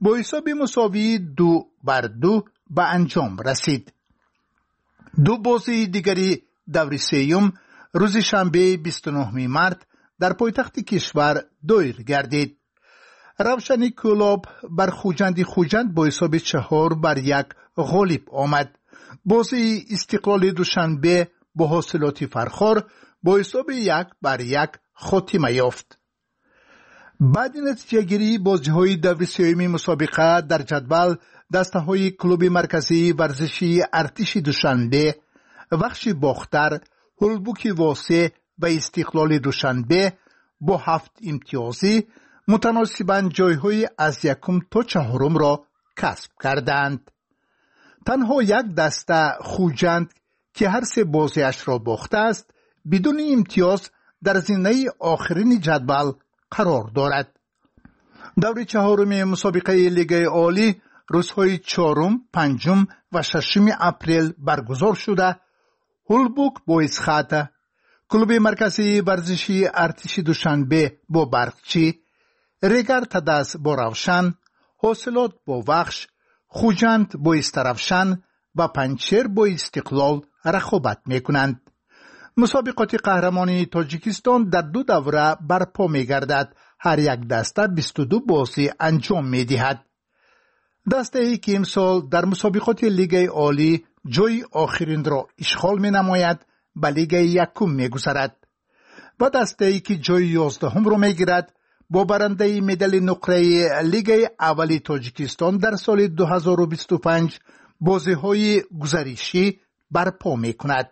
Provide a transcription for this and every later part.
با حساب مساوی 2-2 به انجام رسید. دو بازی دیگری دور سوم روز شنبه 29 مارس در پایتخت کشور دایر گردید. روشن کلوب بر خوجند با حساب 4-1 غالب آمد. بازی استقلال دوشنبه با حاصلات فرخار با حساب 1-1 خاتمه یافت. بعد نتیجه گیری بازی‌های دور سوم مسابقه در جدول دسته‌های کلوب مرکزی ورزشی ارتش دوشنبه، بخش باختر، هولبوک واسه و استقلال دوشنبه با 7 امتیازی متناسباً جایهای از 1 تا 4 را کسب کردند. تنها یک دسته خوجند که هر 3 بازیش را باخته است بدون امتیاز در زینه آخرین جدول قرار دارد. دور 4 مسابقه لیگ عالی روزهای 4، 5 و 6 اپریل برگزار شده. هولبوک با اسخات، کلوب مرکزی ورزشی ارتش دوشنبه با برقچی، ریگر تداس با روشن، حاصلات با وخش، خوجند با استرفشن و پنچر با استقلال رقابت میکنند. مسابقات قهرمانی تاجیکستان در 2 دوره برپا میگردد. هر یک دسته 22 بازی انجام میدهد. دسته ای که امسال در مسابقات لیگ عالی جای آخرین را اشغال می نماید به لیگ یکم می گذرد و دسته ای که جای 11 را می گیرد با برنده مدال نقره لیگ اولی تاجیکستان در سال 2025 بازی های گزارشی برپا می کند.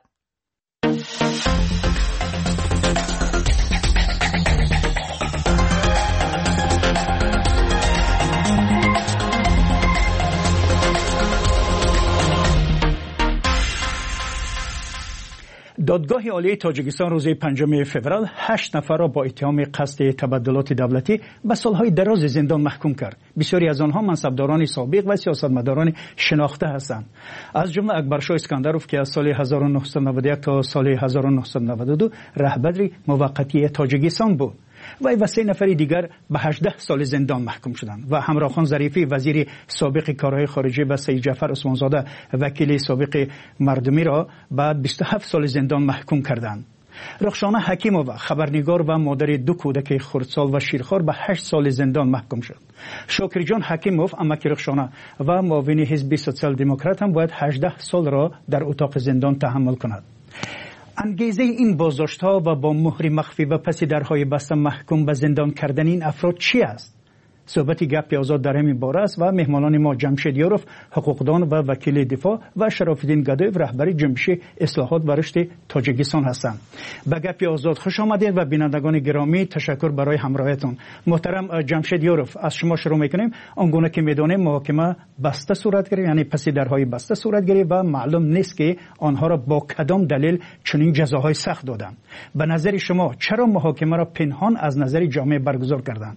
دادگاه عالی تاجیکستان روز 5 فوریه 8 نفر را با اتهام قصد تبدلات دولتی به سالهای دراز زندان محکوم کرد. بسیاری از آنها منصبداران سابق و سیاستمداران شناخته هستند. از جمله اکبرشاه اسکندروف که از سال 1991 تا سال 1992 رهبر موقتی تاجیکستان بود. و 3 نفر دیگر به 18 سال زندان محکوم شدند و همراهخان ظریفی وزیر سابق کارهای خارجه و سید جعفر عثمانزاده وکیل سابق مردمی را به 27 سال زندان محکوم کردند. رخشانه حکیمووا خبرنگار و مادر 2 کودک خردسال و شیرخوار به 8 سال زندان محکوم شد. شاکرجان حکیموف امک رخشانه و معاون حزب سوسیال دموکرات هم باید 18 سال را در اتاق زندان تحمل کند. انگیزه این بازداشت‌ها و با مهر مخفی و پس درهای بسته محکوم به زندان کردن این افراد چی است؟ صحبت گپ آزاد در همین باره است و مهمانان ما جمشید یاروف حقوقدان و وکیل دفاع و شرافالدین گدایف رهبر جنبش اصلاحات و رشد تاجیکستان هستند. به گپ آزاد خوش آمدید و بینندگان گرامی تشکر برای همراهیتون. محترم جمشید یاروف، از شما شروع میکنیم. آنگونه که میدونیم محاکمه بسته صورت گرفت، یعنی پس درهای بسته صورت گرفت و معلوم نیست که آنها را با کدام دلیل چنین جزاهای سخت دادند. به نظر شما چرا محاکمه را پنهان از نظر جامعه برگزار کردند؟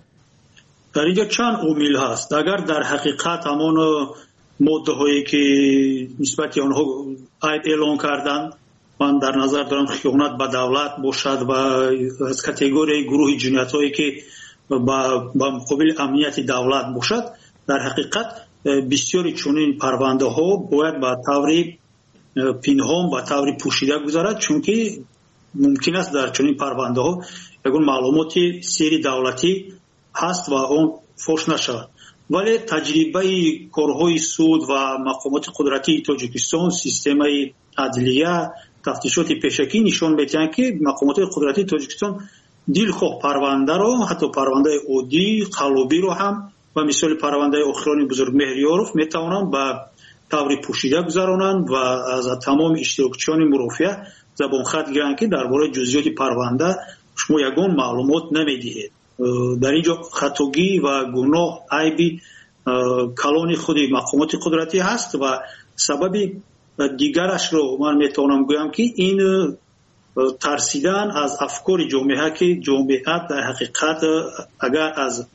در اینجا چند عامل هست. اگر در حقیقت همان ماده هایی که نسبت آنها عیب اعلان کردند، من در نظر دارم خیانت به دولت باشد و از کاتگوری گروه جنایت هایی که با مقابل امنیت دولت باشد، در حقیقت بسیاری چنین پرونده ها باید به طور پنهان و طور پوشیده گذارد، چون که ممکن است در چنین پرونده ها یگان معلومات سری دولتی هست و اون فوش نشود. ولی تجربه کارهای سود و مقامات قدرتی تاجیکستان، سیستم عدلیه، تفتیشات پیشکی نشان می‌دهند که مقامات قدرتی تاجیکستان دلخواه پرونده را، حتی پرونده عادی قلبی را هم و مثال پرونده آخران بزرگ مهریاروف میتوانند به طور پوشیده گذرانند و از تمام اشتراکچیان مرافعه زبان خط گیرند که درباره جزئیات پرونده شما یگان معلومات نمیدهید. در اینجا خطاگی و گناه عیبی کلان خود مقامات قدرتی هست و سبب دیگرش رو من میتونم گویم که این ترسیدن از افکار جامعه که جامعه در حقیقت اگر از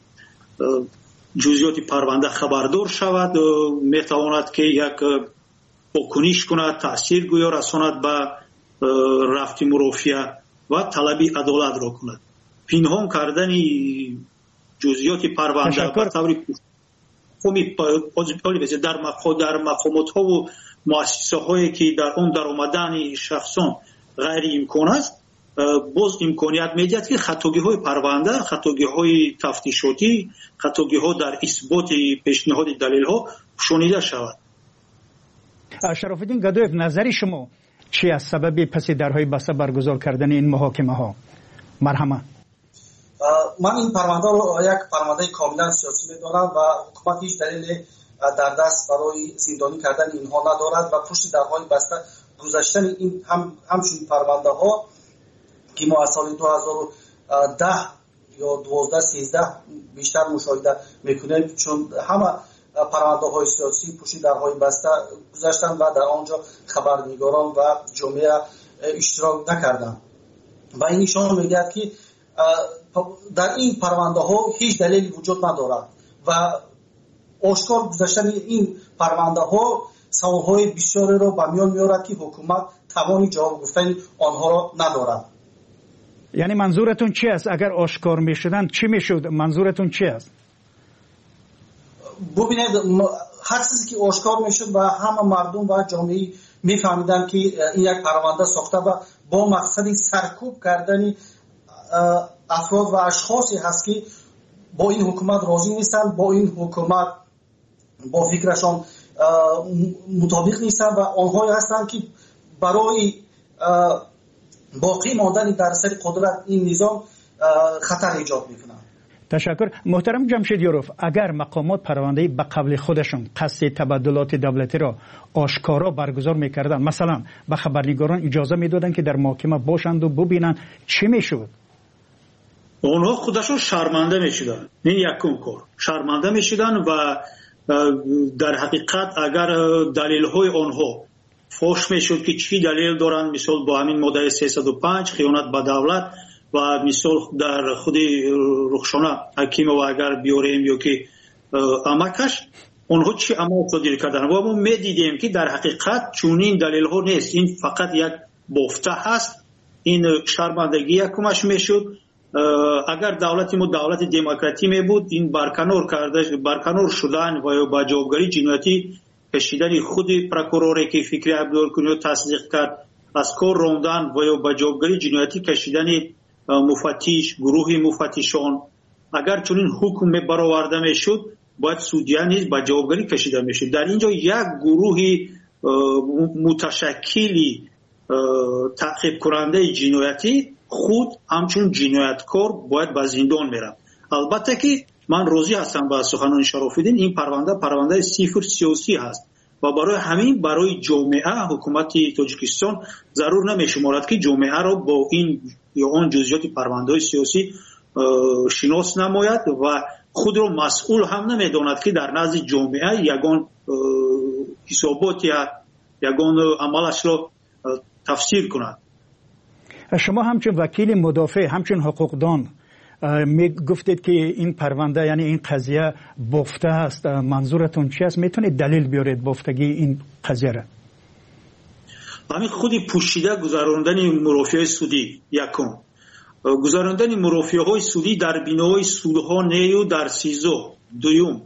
جزئیات پرونده خبردار شود میتواند که یک واکنش کند، تأثیر گویا رساند به رفت مرافعه و طلب عدالت را کند. پنهان کردن جزئیات پرونده در مقامات ها و مؤسسه هایی که در اون در آمدن شخصان غیر امکان است، باز امکانیت میدهد که خطاگی های پرونده، خطاگی های تفتیشاتی، خطاگی ها در اثبات پیشنهاد دلیل ها شنیده شود. شرافالدین گدایف، نظر شما چی از سبب پس درهای بسته برگزار کردن این محاکمه ها؟ مرحمت. من این پرونده رو یک پرونده کاملا سیاسی می‌دانم و حکومت هیچ دلیل در دست برای زندانی کردن اینها ندارد و پشت درهای بسته گذاشتن این همچنین پرونده ها که ما از سال 2010 یا 12 بیشتر مشاهده میکنیم، چون همه پرونده های سیاسی پشت درهای بسته گذاشتن و در آنجا خبرنگاران و جامعه اشتراک نکردند و این نشان می‌دهد که در این پرونده ها هیچ دلیلی وجود ندارد و آشکار گذاشتن این پرونده ها سوال های بسیاری را به میان میارد که حکومت توانی جواب گفتن آنها را ندارد. یعنی منظورتون چی است؟ اگر آشکار میشدن چی میشد؟ منظورتون چی است؟ ببینید، هر چیزی که آشکار میشد و همه مردم و جامعه میفهمیدن که این یک پرونده ساخته و با مقصد سرکوب کردن افراد و اشخاصی هست که با این حکومت راضی نیستند، با این حکومت با فکرشان مطابق نیستند و آنهایی هستند که برای باقی ماندن در سر قدرت این نظام خطر ایجاد میکنند. تشکر. محترم جمشیدیاروف، اگر مقامات پرونده به قبل خودشون قصد تبادلات دولتی را آشکارا برگزار میکردن، مثلا به خبرنگاران اجازه میدادن که در محاکمه باشند و ببینن، چی میشد؟ اونها خودشون شرمنده میشدن. این یکم کار شرمنده میشدن و در حقیقت اگر دلیل های آنها فوش میشد که چی دلیل دارن، مثال با همین ماده 305 خیانت به دولت و مثال در خود رخشانه حکیم و اگر بیاریم یا که امکش اونها چی عمل صادر کردن و ما میدیدیم که در حقیقت چونین دلیل ها نیست، این فقط یک بافته هست. این شرمندگی یکمش میشد. اگر دولت ما دولت دموکراتی می بود، این برکنار شدن و با جوابگری جنایتی کشیدن خود پروکوروری که فکری عبدالکنیو تصدیق کرد از کار راندن و با جوابگری جنایتی کشیدن مفتش، گروه مفتشان، اگر چنین حکم برآورده میشد باید سودیا نیز با جوابگری کشیده میشد. در اینجا یک گروه متشکلی تعقیب کننده جنایتی خود همچون جنایتکار باید به زندان میرم. البته که من راضی هستم با سخنان شرافالدین، این پرونده صفر سیاسی هست و برای همین برای جامعه حکومت تاجیکستان ضرور نمیشمارد که جامعه را با این یا آن جزئیات پرونده سیاسی شناس نماید و خود را مسئول هم نمیداند که در نزد جامعه یگان حسابات یا یگان عملش را تفسیر کند. شما همچون وکیل مدافع، همچون حقوقدان می گفتید که این پرونده یعنی این قضیه بافته است، منظورتون چی است؟ میتونید دلیل بیارید بافتگی این قضیه را؟ همین خودی پوشیده گذراندن مرافعه سودی یکم، گذراندن مرافعه های سودی در بینای سودها نیو در سیزو دویم،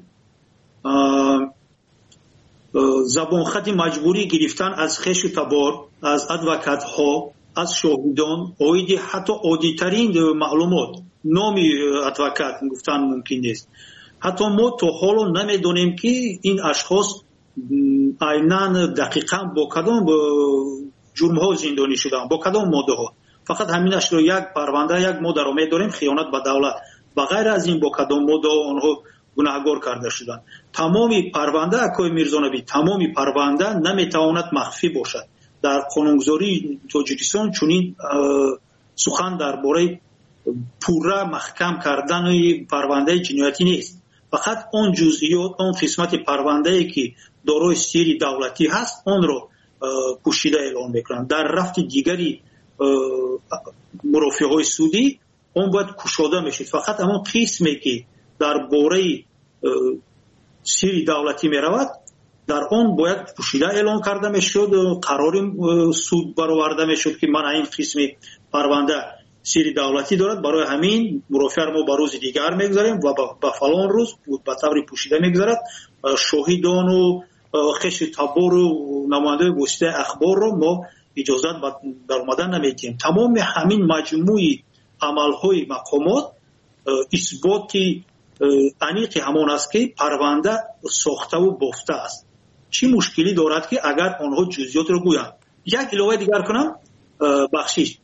زبانخط مجبوری گرفتن از خش و تبار از ادوکات ها، از شاهدان، اویدی حتی عادی‌ترین معلومات نامی ادوکات گفتن ممکن نیست. حتی ما تا حالا نمیدونیم که این اشخاص عیناً دقیقاً با کدام جرم ها زندانی شدن، با کدام ماده ها. فقط همینش رو یک پرونده یک ماده رو میدونیم، خیانت به دولت. بغیر از این با کدام ماده آنها گناهکار کرده شدن. تمامی پرونده اکای میرزانبی، تمامی پرونده نمیتواند مخفی باشد. در قانونگذاری تاجیکستان چنین سخن درباره پوره محکم کردن پرونده جنایتی نیست. فقط اون جزئیات، اون قسمت پرونده ای که دارای سیر دولتی هست اون رو پوشیده اعلام میکنن. در رفت دیگری مرافعه های سودی اون باید کشاده میشید. فقط همون قسمی که درباره سیر دولتی میرود در آن باید پوشیده اعلام کرده میشد، قرار سود برآورده میشد که من این قسم پرونده سری دولتی دارد. برای همین مرافعه ما به روز دیگر میگذاریم و به فلان روز به طور پوشیده میگذارد. شاهدان و خش تبار و نماینده واسطه اخبار رو ما اجازه در اومدن نمیدیم. تمام همین مجموعی عملهای مقامات اثباتی انیق همان است که پرونده ساخته و بافته است. چی مشکلی دارد که اگر آنها جزئیات رو گویند؟ یک علاوه دیگر کنم، بخشش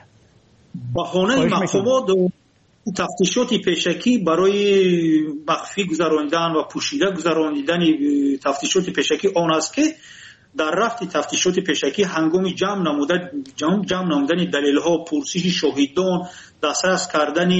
بهانه مقامات تفتیشات پیشکی برای مخفی گذراندن و پوشیده گذراندن تفتیشات پیشکی آن است که در رفت تفتیشات پیشکی هنگام جمع نمودن دلیل ها، پرسش شاهدان، دسترس کردن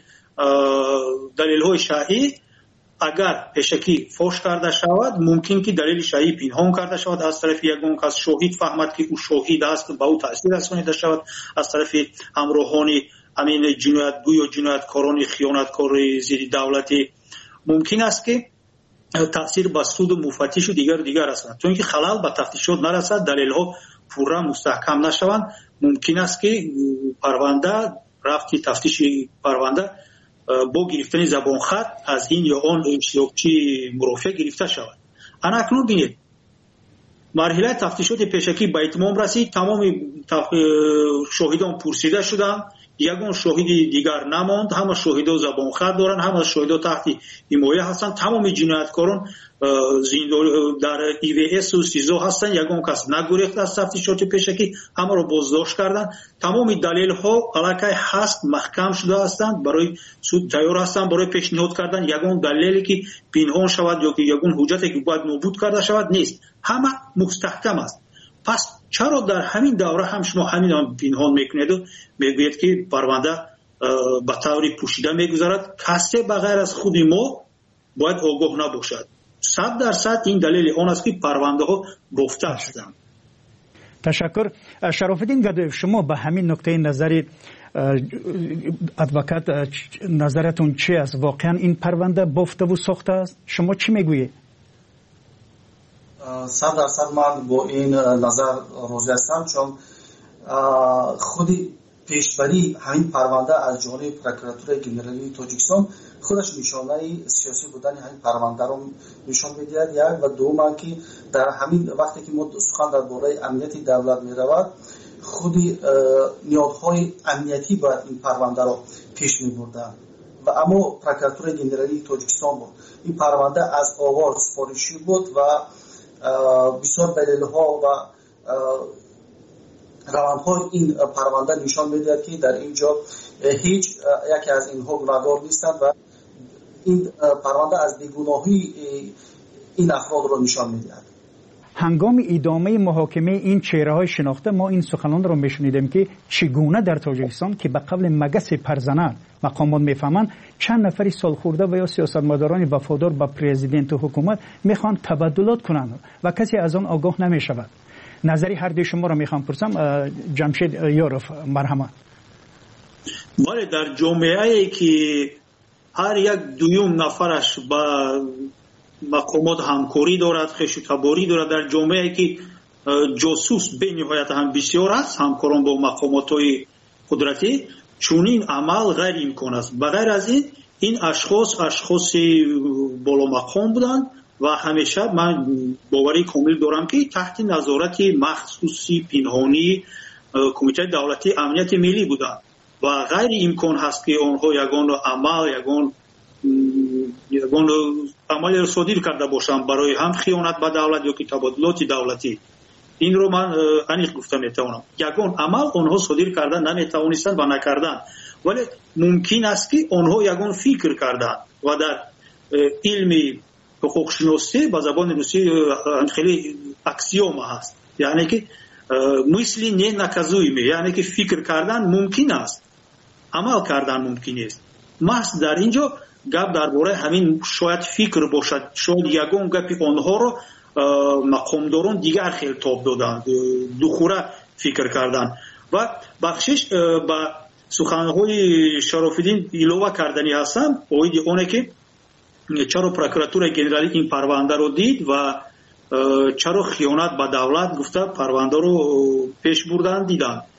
دلیل های شرعی، اگر پیشکی فاش کرده شود ممکن که دلیل شرعی پنهان کرده شود از طرف یگان کس، شاهد فهمد که او شاهد است به او تاثیر رسانیده شود از طرف همراهان همین جنایتگوی و جنایتکاران خیانتکار زیر دولتی، ممکن است که تاثیر به سود و مفتش و دیگر است. چون که خلل به تفتیشات نرسد، دلیل ها پورا مستحکم نشوند، ممکن است که پرونده رفتی تفتیش پرونده با گرفتن زبان خط از این یا آن اشتراکچی مرافع گرفته شود. اکنون بینید مرحله تفتیشات پیشکی به اتمام رسید، تمام شاهدان پرسیده شدند، یگان شاهد دیگر نماند، همه شاهدا زبان خط دارند، همه شاهدا تحت حمایه هستند، تمام جنایتکاران در EVS و سیزو هستند، یگان کس نگریخت از تفتیشات پیشکی، همه را بازداشت کردند. تمام دلیل ها علاقه هست محکم شده هستند، برای سود تیار هستند برای پیشنهاد کردن یگان دلیلی که پنهان شود یا که یگان حجتی که باید نابود کرده شود نیست، همه مستحکم است. پس چرا در همین دوره هم شما همین پنهان میکنید و میگوید که پرونده به طور پوشیده میگذارد؟ کسی بغیر از خود ما باید آگاه نباشد. 100% این دلیل آن است که پرونده ها گفته هستند. تشکر. شرافالدین گدایف، شما به همین نکته نظری ادوکات نظرتون چی است؟ واقعا این پرونده بافته و ساخته است؟ شما چی میگویید؟ 100% من با این نظر راضی هستم، چون خودی پیشبری همین پرونده از جانب پروکراتور گنرالی تاجیکستان خودش نشانه سیاسی بودن همین پرونده رو نشان می‌دهد. یک و دوم که در همین وقتی که ما سخن درباره امنیت دولت می‌رود، خودی نیازهای امنیتی باید این پرونده رو پیش می‌بردن و اما پروکراتور گنرالی تاجیکستان بود. این پرونده از آغاز سفارشی بود و بسیار دلیل‌ها و روندهای این پرونده نشان می‌دهد که در اینجا هیچ یکی از اینها گناهکار نیستند و این پرونده از بیگناهی این افراد را نشان می‌دهد. هنگام ادامه محاکمه این چهره‌های شناخته ما این سخنان را می‌شنیدیم که چگونه در تاجیکستان که به قبل مگس پرزنان مقامات می‌فهمند چند نفری سالخورده و یا سیاستمداران وفادار به پرزیدنت و حکومت می‌خوان تبادلات کنند و کسی از آن آگاه نمی‌شود. نظری هر دوی شما را می‌خوام پرسم. جمشید یاروف، مرحمت. ولی در جامعه‌ای که هر یک دویم نفرش با مقامات همکاری دارد، خشتباری دارد، در جامعه‌ای که جاسوس به نهایت هم بسیار است، همکاران با مقامات‌های قدرتی، چونین عمل غیر امکان است. بغیر از این اشخاص بالا مقام بودند و همیشه من باوری کامل دارم که تحت نظارت مخصوصی پنهانی کمیته دولتی امنیت ملی بودند و غیر امکان هست که آنها یگان عمل را صادر کرده باشند برای هم خیانت به دولت یا که تبادلات دولتی. این رو من انیق گفته میتوانم. یگان عمل آنها صادر کردن نمیتوانستند و نکردند، ولی ممکن است که آنها یگان فکر کردند و در علم حقوق شناسی با زبان روسی خیلی اکسیوم هست، یعنی که مثل نه نکازویمه، یعنی که فکر کردن ممکن است، عمل کردن ممکن است. محض در اینجا گپ درباره همین شاید فکر باشد، شاید یگان گپ آنها رو مقامداران دیگر خیلی تاب دادند، دوخوره فکر کردند و بخشش با سخنهای شرافالدین ایلوه کردنی هستم اویدی اونه که چرا پروکراتور گنرالی این پرونده رو دید و چرا خیانت به دولت گفته پرونده رو پیش بردن دیدن.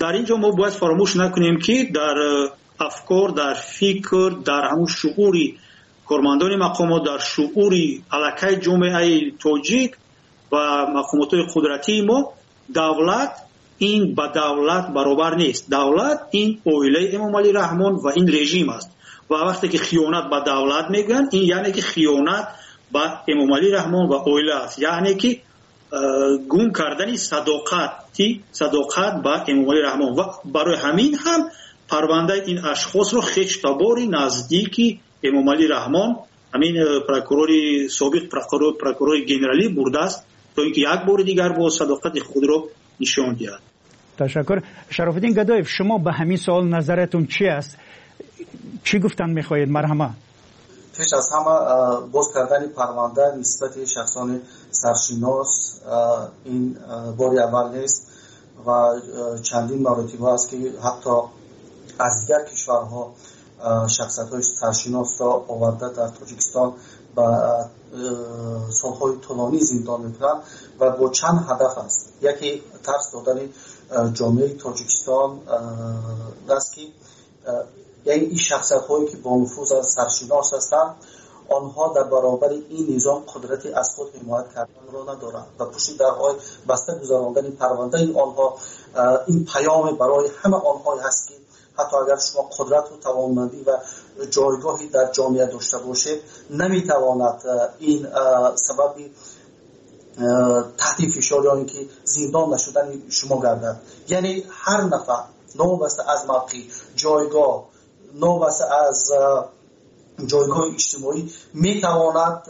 در اینجا ما باید فراموش نکنیم که در افکار، در فکر، در همون شعوری کارمندان مقامات، در شعوری علاقه جامعه تاجیک و مقامات قدرتی ما، دولت این با دولت برابر نیست. دولت این اویله امام علی رحمان و این رژیم است و وقتی که خیانت به دولت میگن این یعنی که خیانت به امام علی رحمان و اویله است، یعنی که گم کردن صداقت به امام علی رحمان و برای همین هم پرونده این اشخاص رو خشتباری نزدیکی امام علی رحمان همین پروکوروری سابق پروکورور گنرالی برده است تا اینکه یک بار دیگر با صداقت خود رو نشان دهد. تشکر. شرف الدین گدایف، شما به همین سوال نظرتون چی است؟ چی گفتن میخواهید؟ مرحمه. پیش از همه باز کردن پرونده نسبت شخصان سرشناس این باری اول نیست و چندین مراتب است که حتی از دیگر کشورها شخصیت‌های سرشناس را آورده در تاجیکستان و سالهای طولانی زندان می‌کنند و با چند هدف است. یکی ترس دادن جامعه تاجیکستان است که یعنی این شخصیت‌هایی که با نفوذ سرشناس هستند آنها در برابر این نظام قدرتی از خود حمایت کردن را ندارند و پشت درهای بسته گذراندن پرونده این آنها این پیام برای همه آنها هست که حتی اگر شما قدرت و توانمندی و جایگاهی در جامعه داشته باشید نمیتواند این سبب تحت فشار یا اینکه زندان نشدن شما گردد. یعنی هر نفر نوبسته از موقع جایگاه، نوبسته از جایگاه اجتماعی میتواند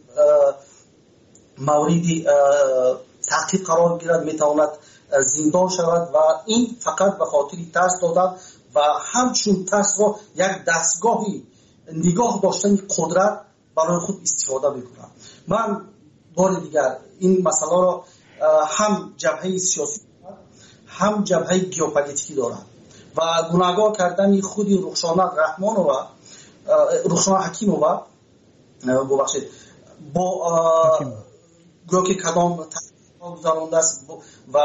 موردی تعقیب قرار گیرد، میتواند زندان شود و این فقط به خاطر ترس دادن و همچون ترس را یک دستگاهی نگاه داشتن قدرت برای خود استفاده میکنند. من بار دیگر این مسئله را هم جبهه سیاسی هم جبهه گیوپولیتیکی دارم و گناهگار کردن خود رخشانه رحمان و رخشانه حکیم و ببخشید با گویا که کدام گذرانده است و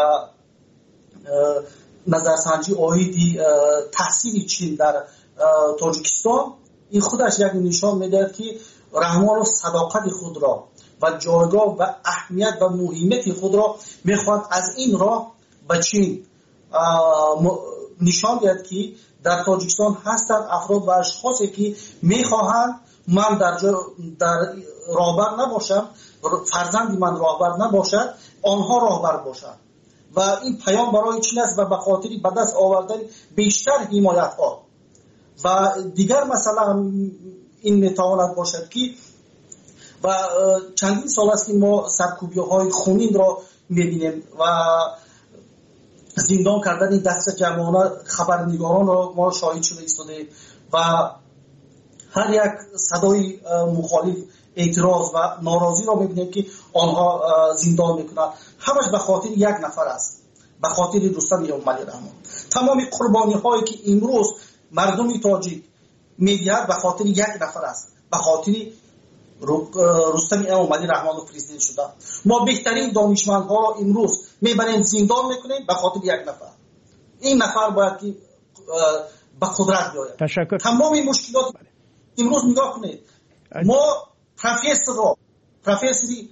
نظرسنجی آیدی تحصیل چین در تاجیکستان این خودش یک نشان میدهد که رحمان صداقت خود را و جایگاه و اهمیت و مهمیت خود را میخواد از این راه به چین نشان دهد که در تاجیکستان هستند افراد و اشخاصی که میخواهند من در راهبر نباشم، فرزند من راهبر نباشد، آنها راهبر باشند و این پیام برای چین است و به خاطر به دست آوردن بیشتر حمایت ها و دیگر مثلا این میتواند باشد که و چندین سال است که ما سرکوبی های خونین را میبینیم و زندان کردن دست جمعانه خبرنگاران را ما شاهد شده ایستاده و هر یک صدای مخالف اعتراض و ناراضی را میبینیم که آنها زندان میکنند. همش به خاطر یک نفر است، به خاطر رستم امام علی رحمان. تمام قربانی هایی که امروز مردم تاجیک میدهد به خاطر یک نفر است، به خاطر رستم امام علی رحمان پرزیدنت شده. ما بهترین دانشمندها را امروز میبریم زندان میکنیم به خاطر یک نفر. این نفر باید که به قدرت بیاید. تشکر. تمام این مشکلات امروز نگاه کنید. ما پروفسوری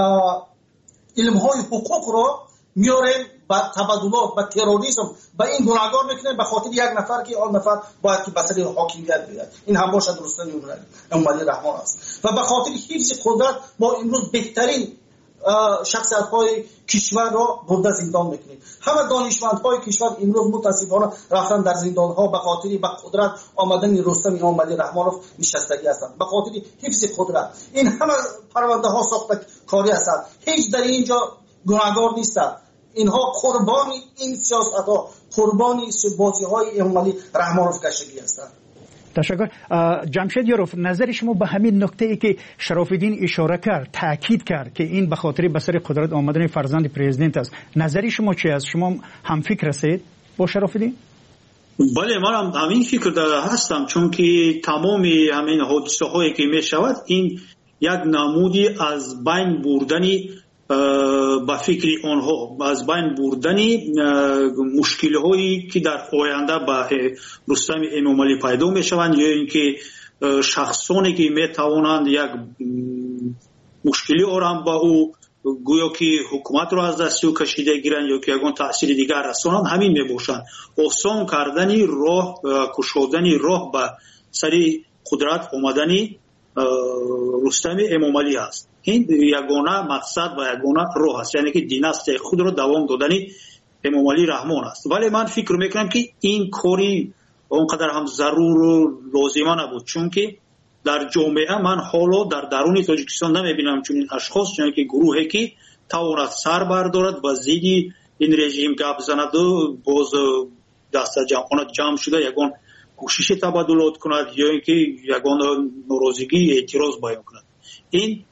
علم‌های حقوق را میاریم با تبادلات با تروریسم با این گناهگار میکنیم به خاطر یک نفر که آن نفر باید که به سر حاکمیت بیاد. این هم باشد رستم امام علی رحمان است و به خاطر حفظ قدرت ما امروز بهترین شخصیت‌های کشور را برده زندان میکنیم. همه دانشمندهای کشور امروز متاسفانه رفتن در زندان‌ها به خاطر به قدرت آمدن رستم امام علی رحمانوف نشستگی هستند، به خاطر حفظ قدرت. این همه پرونده‌ها ساخته کاری هستند، هیچ در اینجا گناهگار نیستند. اینها قربانی این سیاست‌ها، قربانی بازی‌های امام علی رحمانوف گشتگی هستند. تشکر. جمشید یاروف، نظر شما به همین نکته ای که شرف الدین اشاره کرد، تاکید کرد که این به خاطر به سر قدرت آمدن فرزند پرزیدنت است، نظری شما چی است؟ شما هم فکر هستید با شرف الدین؟ بله، من هم همین فکر هستم، چون که تمام همین حادثه هایی که می شود این یک نمودی از بین بردن با فکری آنها از بین بردنی مشکل هایی که در آینده با رستم امامعلی پیدا می شوند یا اینکه شخصانی که می توانند یک مشکلی آرام با او گویا که حکومت را از دست او کشیده گیرند یا که یگان تأثیر دیگر رسانند، همین می باشند. آسان کردنی راه، کشودنی راه به سری قدرت آمدنی رستم امامعلی است. این یگانه مقصد و یگانه راه است، یعنی که دیناستی خود را دوام دادنی امامعلی رحمان است. ولی من فکر میکنم که این کاری اونقدر هم ضرور و لازمه نبود، چون که در جامعه من حالا در درون تاجیکستان نمیبینم چون این اشخاص، چون که گروهی که تواند سر بردارد و زیدی این رژیم گپ زند و باز دست جمع شده یگان کوشش تبادلات کند یا اینکه یگان ناراضگی اعتراض بیان کند. این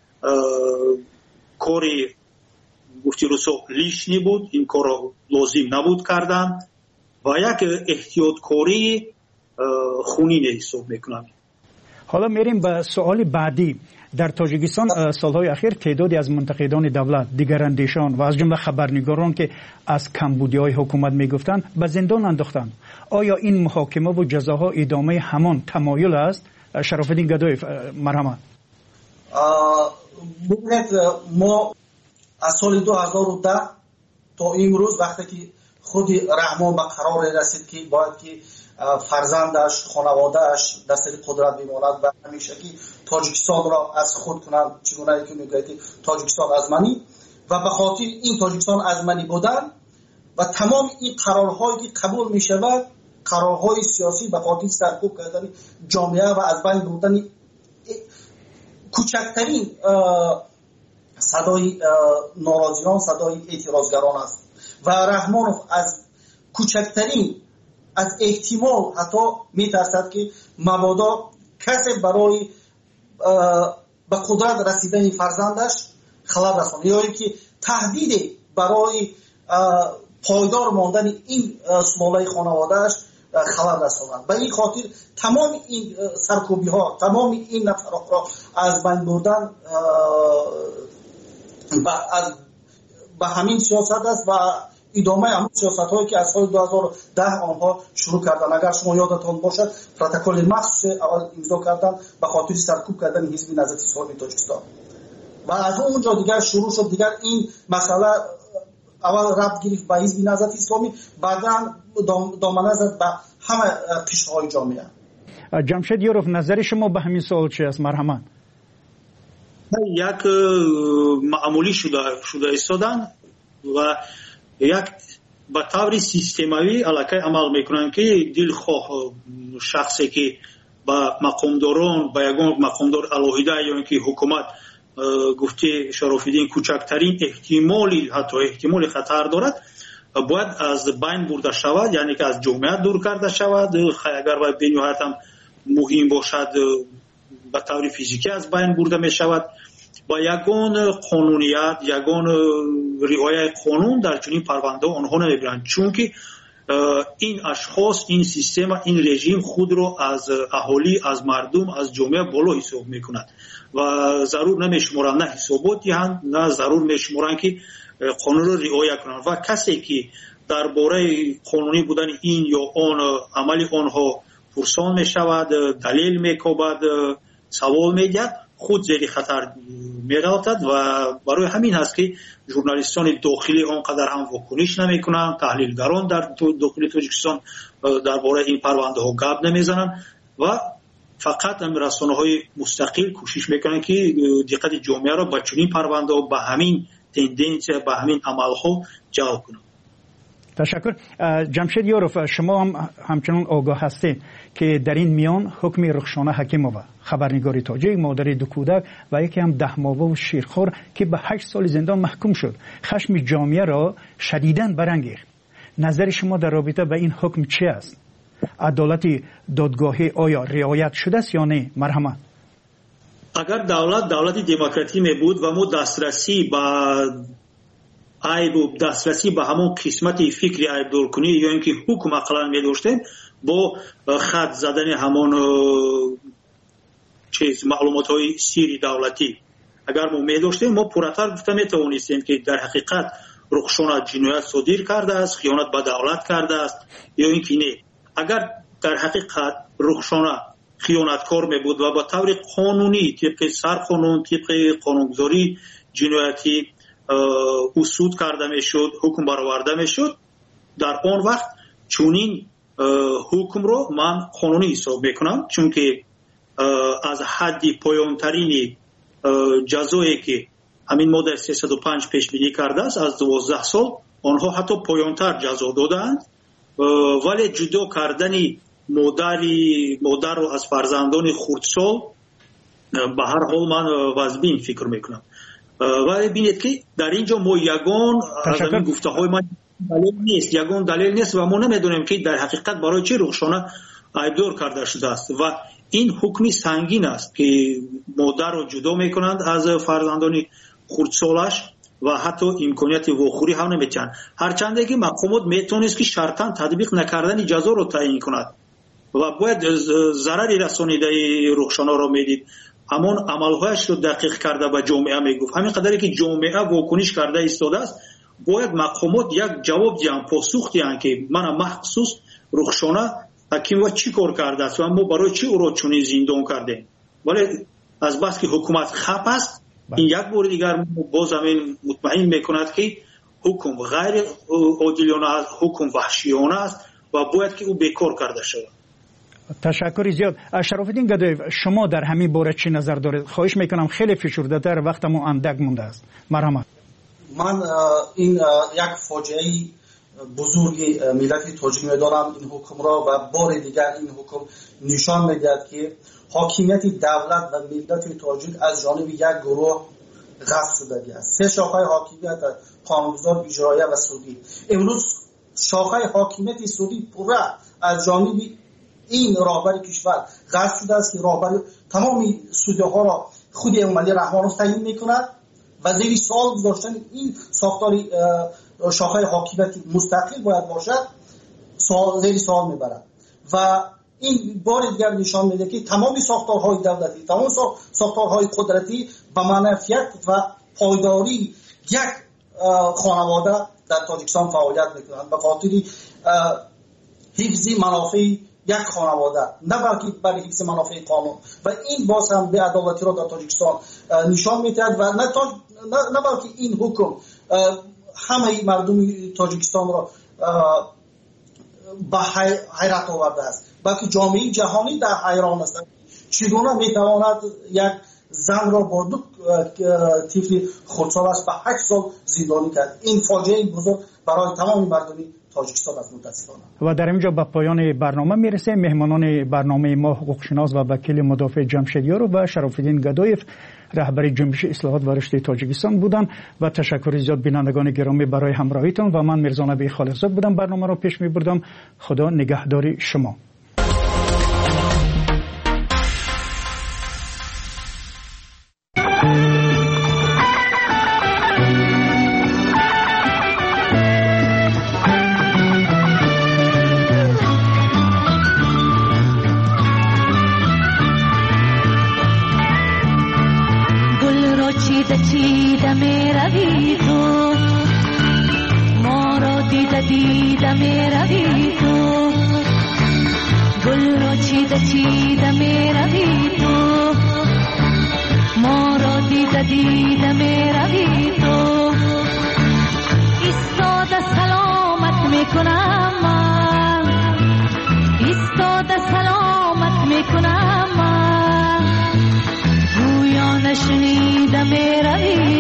کاری گفتی رسو لیشنی بود، این کار را لازم نبود کردن و یک احتیاطکاری خونین حساب میکنم. حالا میریم به سوال بعدی. در تاجیکستان سالهای اخیر تعدادی از منتقدان دولت، دیگراندیشان و از جمله خبرنگاران که از کمبودی‌های حکومت میگفتند به زندان انداختند. آیا این محاکمه و جزاها ادامه همان تمایل است؟ شرافالدین گدایی، مرحمت. ما از سال 2010 تا امروز وقتی که خود رحمان به قرار رسید که باید که فرزندش، خانوادهش در سر قدرت بماند و همیشه که تاجیکستان را از خود کنند، چگونه که میگوید تاجیکستان از منی، و به خاطر این تاجیکستان از منی بودن و تمام این قرارهایی که قبول می شود، قرارهای سیاسی به خاطر سرکوب کردن جامعه و از بین بردن کوچکترین صدای ناراضیان، صدای اعتراضگران است و رحمانوف از کوچکترین از احتمال حتی میترسد که مبادا کسی برای به قدرت رسیدن فرزندش خلل رساند یا اینکه تهدید برای پایدار ماندن این سلاله خانوادهش خلل رساند. به این خاطر تمام این سرکوبی ها، تمام این نفرات را از بین بردن به همین سیاست است و ادامه همون سیاست هایی که از سال 2010 آنها شروع کردن. اگر شما یادتان باشد پروتکل مخصوص اول امضا کردن به خاطر سرکوب کردن حزب نهضت اسلامی تاجیکستان و از اونجا دیگر شروع شد. دیگر این مسئله اول ربط گرفت به حزب نهضت اسلامی، بعدا دامنه زد به همه قشرهای جامعه. جمشید یوروف، نظر شما به همین سوال چی است؟ مرحمت. یک معمولی شده ایستادن و یک به طور سیستماوی علاقه عمل میکنن که دلخواه شخصی که با مقامداران، با یگان مقامدار علاهیده یا اینکه حکومت گفته شرافالدین کوچکترین احتمالی حتی احتمال خطر دارد باید از بین برده شود، یعنی که از جامعه دور کرده شود. اگر باید به نهایت هم مهم باشد به طور فیزیکی از بین برده می شود. با یگان قانونیت، یگان رعایت قانون در چنین پرونده آنها نمیبرند، چون که این اشخاص، این سیستم، این رژیم خود را از اهالی، از مردم، از جامعه بالا حساب میکند و ضرور نمیشمارند، نه حسابات دهند، نه ضرور میشمارند که قانون را رعایت کنند و کسی که درباره قانونی بودن این یا آن عمل آنها پرسان میشود، دلیل میکوبد، سوال میگه، خود زیر خطر میرفتد و برای همین هست که ژورنالیستان داخلی آنقدر هم واکنش نمیکنند، تحلیلگران در داخل تاجیکستان درباره این پرونده ها گپ نمیزنند و فقط رسانه‌های مستقل کوشش میکنند که دقت جامعه را به چنین پرونده ها، به همین تندنس، به همین عمل ها جلب کنند. تشکر. جمشید یوروف، شما هم همچنان آگاه هستید که در این میان حکم رخشانه حکیمووا، خبرنگاری تاجیک، مادر دو کودک و یکی هم 10 ماهه و شیرخوار که به 8 سال زندان محکوم شد، خشم جامعه را شدیداً برانگیخت. نظر شما در رابطه با این حکم چی است؟ عدالت دادگاهی آیا رعایت شده است یا نه؟ مرحمت. اگر دولت دموکراتی می بود و ما دسترسی به همون قسمت فکری عیبدارکنی یا اینکه حکم اقلا می داشتیم، با خط زدن همون معلومات های سیری دولتی اگر ما می‌داشتیم ما پورتر گفته می‌توانستیم که در حقیقت رخشان جنایت صادر کرده است، خیانت به دولت کرده است یا اینکه نه. اگر در حقیقت رخشان خیانتکار می‌بود و با طور قانونی طبق سرقانون طبق قانونگذاری جنایتی اصول کرده میشد، حکم برآورده میشد، در آن وقت چونین حکم رو من قانونی حساب میکنم، چون که از حد پایانترین جزایی که همین ماده 305 پیش بینی کرده است از 12 سال آنها حتی پایانتر جزا دادند، ولی جدا کردن مادر رو از فرزندان خردسال به هر حال من واجبین فکر میکنم. ولی ببینید که در اینجا ما یگان از این گفته های من یگان دلیل نیست و ما نمیدونیم که در حقیقت برای چه رخشانه عیبدار کرده شده است و این حکمی سنگین است که مادر رو جدا میکنند از فرزندان خردسالش و حتی امکانیت واخوری هم نمیتونن، هرچند که مقامات میتونست که شرطاً تطبیق نکردن جزا رو تعیین کند و باید ضرری رسانیده رخشانه را میدید، همون عملهایش رو دقیق کرده به جامعه میگفت. همین قدری که جامعه واکنش کرده ایستاده است باید مقامات یک جواب دیان، پاسخ دیان که من مخصوص رخشانه حکیم و چی کار کرده است و ما برای چی او را چنین زندان کرده. ولی از بس که حکومت خپ است این یک بار دیگر باز همین مطمئن میکند که حکم غیر عادلانه است، حکم وحشیانه است و باید که او بیکار کرده شود. تشکر زیاد. شرافالدین گدایف، شما در همین باره چی نظر دارید؟ خواهش میکنم خیلی فشرده تر، وقتمون اندک مونده است. مرحمت. من این یک فاجعه بزرگی ملت تاجیک میدارم این حکم را و بار دیگر این حکم نشان میدهد که حاکمیت دولت و ملت تاجیک از جانب یک گروه غصب شده است. سه شاخه حاکمیت قانونگذار، اجرایی و سودی. امروز شاخه حاکمیت سودی پوره از جانب این راهبر کشور غصب شده است که راهبر تمام سودی ها را خود امامعلی رحمانی تعیین میکند و زیر سوال گذاشتن این ساختار شاخه حاکمیت مستقل باید باشد زیر سوال میبرد و این بار دیگر نشان میده که تمام ساختارهای دولتی، تمام ساختارهای قدرتی به منفعت و پایداری یک خانواده در تاجیکستان فعالیت میکنند به خاطر حفظ منافع یک خانواده، نه بلکه برای حفظ منافع قانون و این باز هم به عدالتی را در تاجیکستان نشان میدهد و نه بلکه این حکم همه مردم تاجیکستان را به حیرت آورده است، بلکه جامعه جهانی در حیران است چگونه میتواند یک زن را با دو طفل خردسالش به 8 سال زندانی کرد. این فاجعه بزرگ برای تمام مردم تاجیکستان است متاسفانه. و در اینجا به پایان برنامه میرسه. مهمانان برنامه ما حقوقشناس و وکیل مدافع جمشیدیار و شرافالدین گدایف رهبر جنبش اصلاحات و رشد تاجیکستان بودند و تشکر زیاد بینندگان گرامی برای همراهیتان و من میرزا نبی خالقزاد بودم برنامه را پیش میبردم. خدا نگهداری شما. چیده می روی تو، ما را دیده می روی تو، گل را چیده می روی تو، ما را دیده می روی تو، ایستاده سلامت می کنم من، ایستاده سلامت می کنم من، گویا نشنیده می روی